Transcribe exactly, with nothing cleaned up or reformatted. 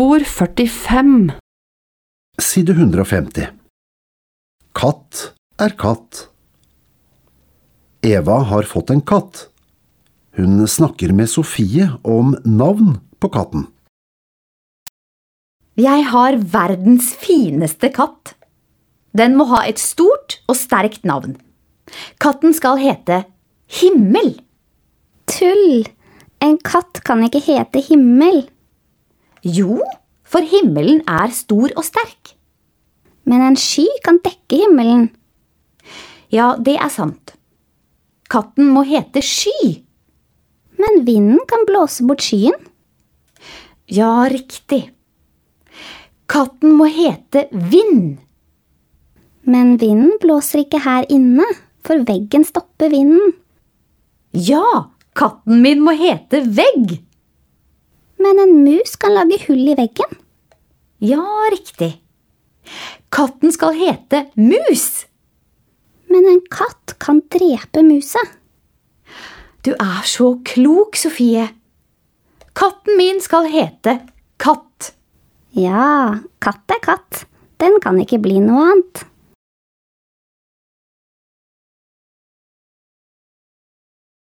Ordspor førtifem. Side one hundred fifty. Katt er katt. Eva har fått en katt. Hun snakker med Sofie om navn på katten. Jeg har verdens fineste katt. Den må ha et stort og sterkt navn. Katten skal hete Himmel. Tull! En katt kan ikke hete Himmel. Jo, for himmelen er stor og sterk. Men en sky kan dekke himmelen. Ja, det er sant. Katten må hete Sky. Men vinden kan blåse bort skyen. Ja, riktig. Katten må hete Vind. Men vinden blåser ikke her inne, for veggen stopper vinden. Ja, katten min må hete Vegg. Men en mus kan lage hull i veggen. Ja, riktig. Katten skal hete Mus. Men en katt kan drepe musa. Du er så klok, Sofie. Katten min skal hete Katt. Ja, katt er katt. Den kan ikke bli noe annet.